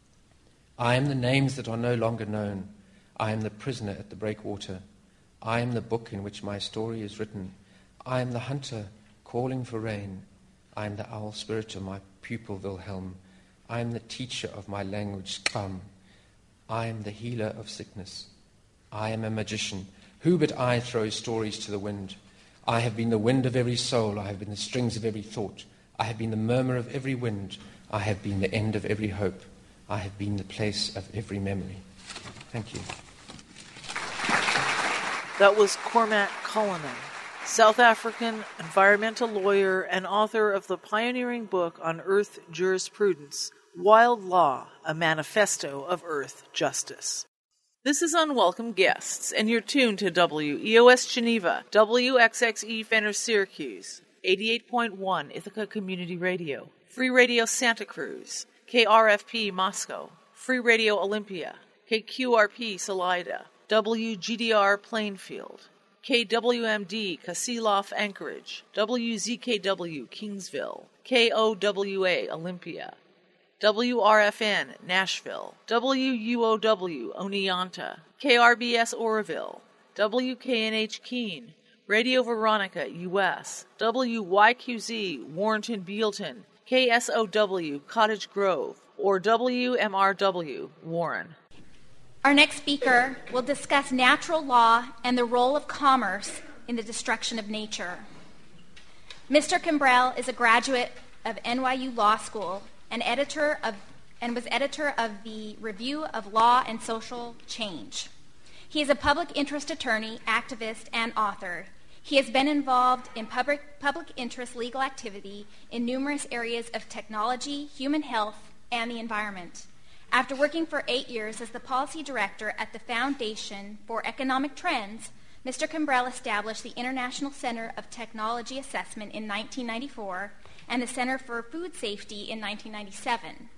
I am the names that are no longer known. I am the prisoner at the breakwater. I am the book in which my story is written. I am the hunter calling for rain. I am the owl spirit of my pupil Wilhelm. I am the teacher of my language Skam. I am the healer of sickness. I am a magician. Who but I throws stories to the wind? I have been the wind of every soul. I have been the strings of every thought. I have been the murmur of every wind. I have been the end of every hope. I have been the place of every memory. Thank you. That was Cormac Cullinan, South African environmental lawyer and author of the pioneering book on Earth jurisprudence, Wild Law, a Manifesto of Earth Justice. This is Unwelcome Guests, and you're tuned to WEOS Geneva, WXXE Fenner Syracuse, 88.1 Ithaca Community Radio, Free Radio Santa Cruz, KRFP Moscow, Free Radio Olympia, KQRP Salida, WGDR Plainfield, KWMD Kasilof Anchorage, WZKW Kingsville, KOWA Olympia, WRFN Nashville, WUOW Oneonta, KRBS Oroville, WKNH Keene, Radio Veronica US, WYQZ Warrenton Bealton, KSOW Cottage Grove, or WMRW Warren. Our next speaker will discuss natural law and the role of commerce in the destruction of nature. Mr. Kimbrell is a graduate of NYU Law School and was editor of the Review of Law and Social Change. He is a public interest attorney, activist, and author. He has been involved in public interest legal activity in numerous areas of technology, human health, and the environment. After working for 8 years as the policy director at the Foundation for Economic Trends, Mr. Kimbrell established the International Center of Technology Assessment in 1994 and the Center for Food Safety in 1997.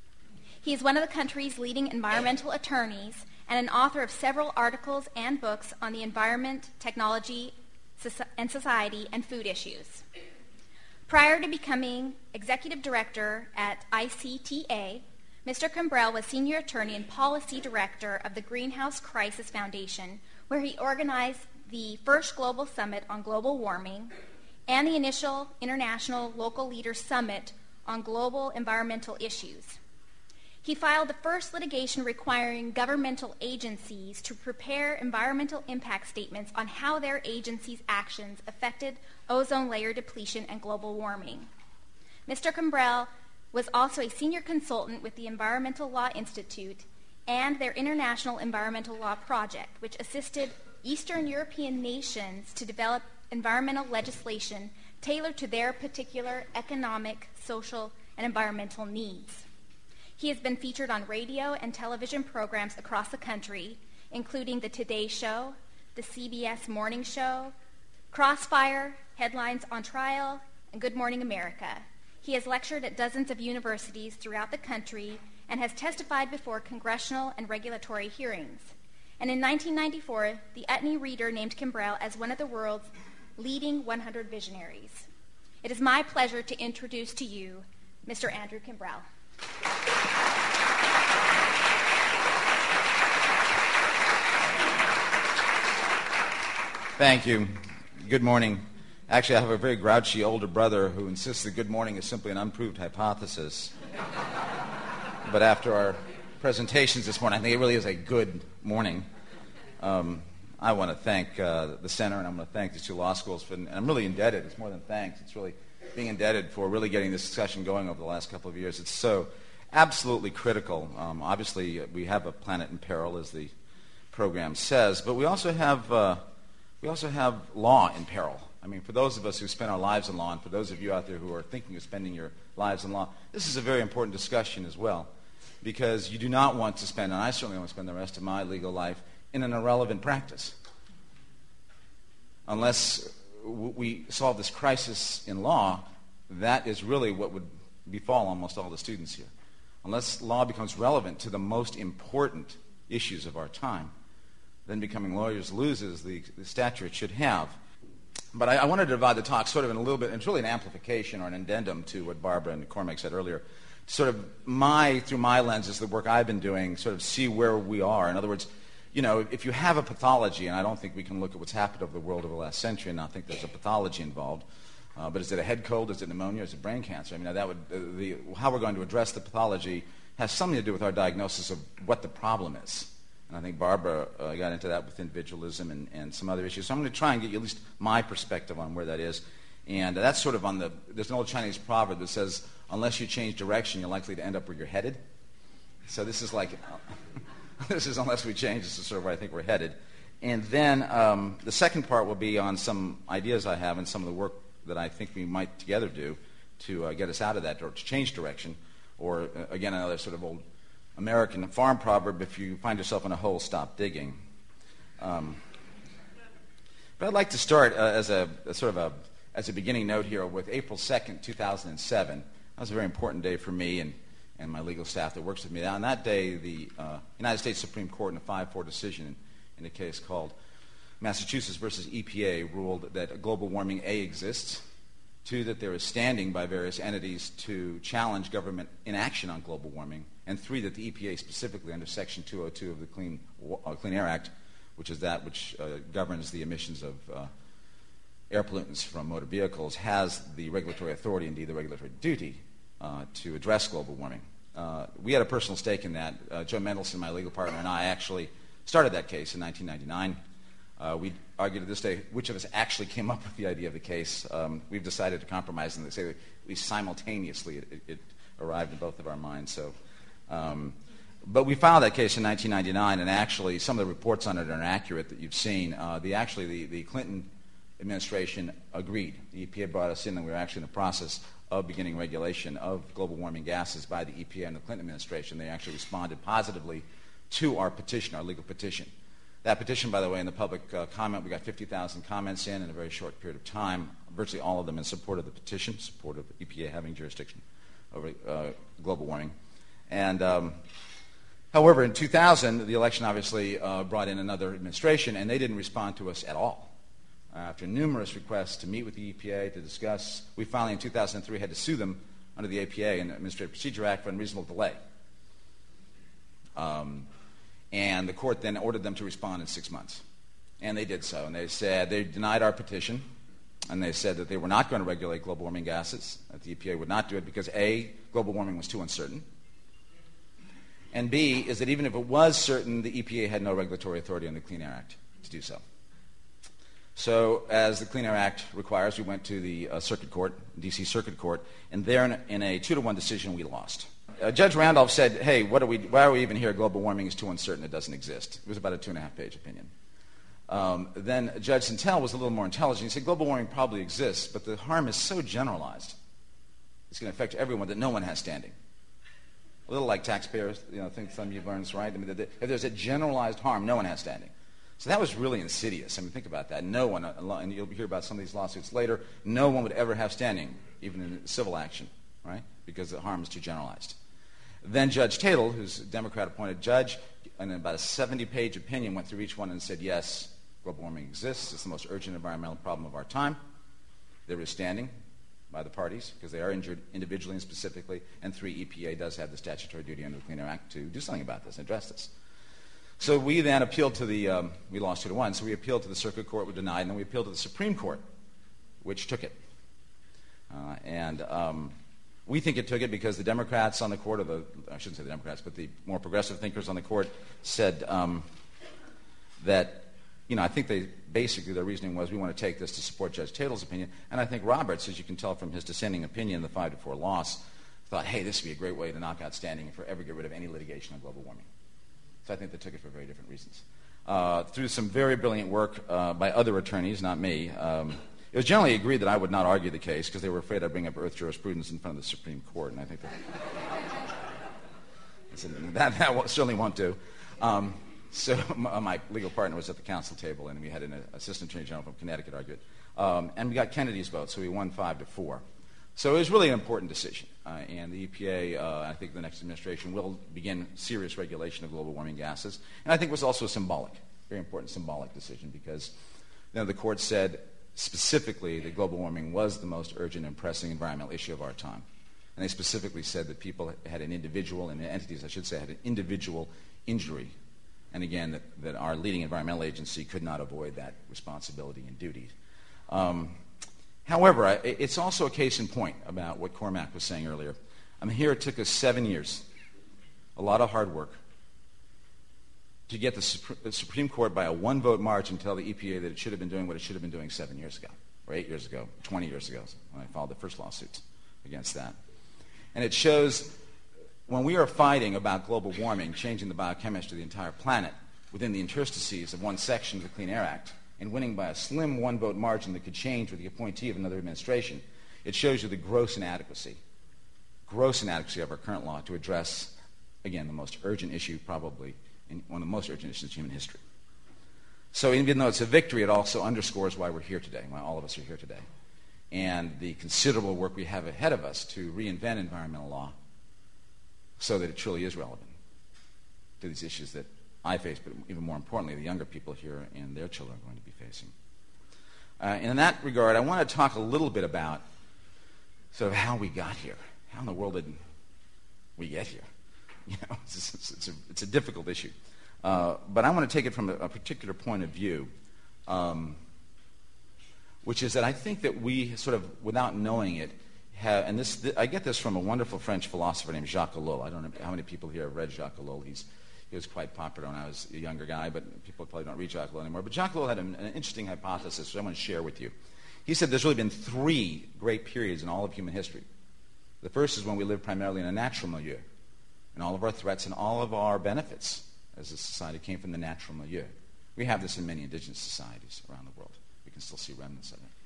He is one of the country's leading environmental attorneys and an author of several articles and books on the environment, technology, and society, and food issues. Prior to becoming executive director at ICTA, Mr. Kimbrell was senior attorney and policy director of the Greenhouse Crisis Foundation, where he organized the first global summit on global warming and the initial International Local Leaders Summit on global environmental issues. He filed the first litigation requiring governmental agencies to prepare environmental impact statements on how their agencies' actions affected ozone layer depletion and global warming. Mr. Kimbrell was also a senior consultant with the Environmental Law Institute and their International Environmental Law Project, which assisted Eastern European nations to develop environmental legislation tailored to their particular economic, social, and environmental needs. He has been featured on radio and television programs across the country, including The Today Show, the CBS Morning Show, Crossfire, Headlines on Trial, and Good Morning America. He has lectured at dozens of universities throughout the country and has testified before congressional and regulatory hearings. And in 1994, the Utne Reader named Kimbrell as one of the world's leading 100 visionaries. It is my pleasure to introduce to you Mr. Andrew Kimbrell. Thank you. Good morning. Actually, I have a very grouchy older brother who insists that good morning is simply an unproved hypothesis. But after our presentations this morning, I think it really is a good morning. I want to thank the center, and I'm going to thank these two law schools. And I'm really indebted. It's more than thanks. It's really being indebted for really getting this discussion going over the last couple of years. It's so absolutely critical. Obviously, we have a planet in peril, as the program says, but we also have law in peril. I mean, for those of us who spend our lives in law, and for those of you out there who are thinking of spending your lives in law, this is a very important discussion as well, because you do not want to spend, and I certainly don't want to spend the rest of my legal life in an irrelevant practice. Unless we solve this crisis in law, that is really what would befall almost all the students here. Unless law becomes relevant to the most important issues of our time, then becoming lawyers loses the stature it should have. But I wanted to divide the talk sort of in a little bit, and it's really an amplification or an addendum to what Barbara and Cormac said earlier. Sort of through my lenses, the work I've been doing, sort of see where we are. In other words, you know, if you have a pathology, and I don't think we can look at what's happened over the world over the last century and not think there's a pathology involved, but is it a head cold, is it pneumonia, is it brain cancer? I mean, that would how we're going to address the pathology has something to do with our diagnosis of what the problem is. And I think Barbara got into that with individualism and some other issues. So I'm going to try and get you at least my perspective on where that is. And that's sort of there's an old Chinese proverb that says, unless you change direction, you're likely to end up where you're headed. So this is like, this is unless we change, this is sort of where I think we're headed. And then the second part will be on some ideas I have and some of the work that I think we might together do to get us out of that or to change direction. Or, again, another sort of old American farm proverb, if you find yourself in a hole, stop digging. But I'd like to start as a beginning note here with April 2nd, 2007. That was a very important day for me and my legal staff that works with me. Now, on that day, the United States Supreme Court in a 5-4 decision in a case called Massachusetts versus EPA ruled that global warming, A, exists, 2, that there is standing by various entities to challenge government inaction on global warming, and 3, that the EPA specifically under Section 202 of the Clean Air Act, which is that which governs the emissions of air pollutants from motor vehicles, has the regulatory authority, indeed the regulatory duty, to address global warming. we had a personal stake in that. Joe Mendelson, my legal partner, and I actually started that case in 1999. We argued to this day which of us actually came up with the idea of the case. We've decided to compromise and say that at least simultaneously it arrived in both of our minds. So, but we filed that case in 1999, and actually some of the reports on it are inaccurate that you've seen. The Clinton administration agreed. The EPA brought us in, and we were actually in the process of beginning regulation of global warming gases by the EPA and the Clinton administration. They actually responded positively to our petition, our legal petition. That petition, by the way, in the public comment, we got 50,000 comments in a very short period of time, virtually all of them in support of the petition, support of EPA having jurisdiction over global warming. And however, in 2000, the election obviously brought in another administration, and they didn't respond to us at all. After numerous requests to meet with the EPA to discuss, we finally in 2003 had to sue them under the APA and the Administrative Procedure Act for unreasonable delay. And the court then ordered them to respond in 6 months. And they did so. And they said they denied our petition, and they said that they were not going to regulate global warming gases, that the EPA would not do it because A, global warming was too uncertain, and B, is that even if it was certain, the EPA had no regulatory authority under the Clean Air Act to do so. So, as the Clean Air Act requires, we went to the Circuit Court, D.C. Circuit Court, and there in a 2-1 decision, we lost. Judge Randolph said, hey, why are we even here? Global warming is too uncertain, it doesn't exist. It was about a 2.5-page opinion. Then Judge Santel was a little more intelligent. He said, global warming probably exists, but the harm is so generalized, it's going to affect everyone that no one has standing. A little like taxpayers, I think some of you learned, right? I mean, if there's a generalized harm, no one has standing. So that was really insidious. I mean, think about that. No one, and you'll hear about some of these lawsuits later, no one would ever have standing, even in civil action, right? Because the harm is too generalized. Then Judge Tatel, who's a Democrat-appointed judge, in about a 70-page opinion, went through each one and said, yes, global warming exists. It's the most urgent environmental problem of our time. There is standing by the parties, because they are injured individually and specifically, and 3, EPA does have the statutory duty under the Clean Air Act to do something about this and address this. So we then appealed to we lost 2-1, so we appealed to the Circuit Court, we denied, and then we appealed to the Supreme Court, which took it. We think it took it because the Democrats on the court, I shouldn't say the Democrats, but the more progressive thinkers on the court said that, I think their reasoning was we want to take this to support Judge Tatel's opinion, and I think Roberts, as you can tell from his dissenting opinion, the 5-4 loss, thought, hey, this would be a great way to knock out standing and forever get rid of any litigation on global warming. So I think they took it for very different reasons. Through some very brilliant work by other attorneys, not me, it was generally agreed that I would not argue the case because they were afraid I'd bring up Earth jurisprudence in front of the Supreme Court, and I think that certainly won't do. So my legal partner was at the council table, and we had an assistant attorney general from Connecticut argue it. And we got Kennedy's vote, so we won 5-4. So it was really an important decision. And the EPA, I think the next administration, will begin serious regulation of global warming gases. And I think it was also a very important symbolic decision because the court said specifically that global warming was the most urgent and pressing environmental issue of our time. And they specifically said that people had an individual, and entities, I should say, had an individual injury. And again, that our leading environmental agency could not avoid that responsibility and duty. However, it's also a case in point about what Cormac was saying earlier. Here it took us 7 years, a lot of hard work, to get the Supreme Court by a 1-vote margin to tell the EPA that it should have been doing what it should have been doing 7 years ago, or 8 years ago, 20 years ago, when I filed the first lawsuits against that. And it shows when we are fighting about global warming, changing the biochemistry of the entire planet within the interstices of one section of the Clean Air Act, and winning by a slim 1-vote margin that could change with the appointee of another administration, it shows you the gross inadequacy of our current law to address, again, the most urgent issue probably, one of the most urgent issues in human history. So even though it's a victory, it also underscores why we're here today, why all of us are here today, and the considerable work we have ahead of us to reinvent environmental law so that it truly is relevant to these issues that I face, but even more importantly, the younger people here and their children are going to be facing. And in that regard, I want to talk a little bit about sort of how we got here. How in the world did we get here? It's a difficult issue. But I want to take it from a particular point of view, which is that I think that we sort of, without knowing it, and I get this from a wonderful French philosopher named Jacques Ellul. I don't know how many people here have read Jacques Ellul. He was quite popular when I was a younger guy, but people probably don't read Jacques Ellul anymore. But Jacques Ellul had an interesting hypothesis, which I want to share with you. He said there's really been 3 great periods in all of human history. The first is when we lived primarily in a natural milieu, and all of our threats and all of our benefits as a society came from the natural milieu. We have this in many indigenous societies around the world. We can still see remnants of it.